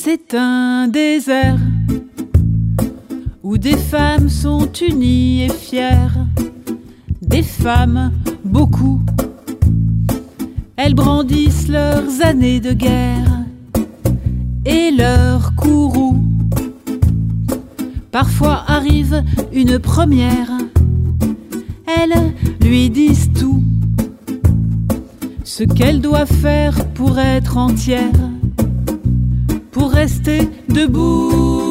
C'est un désert où des femmes sont unies et fières. Des femmes, beaucoup. Elles brandissent leurs années de guerre et leurs courroux. Parfois arrive une première. Elles lui disent tout, ce qu'elle doit faire pour être entière, pour rester debout.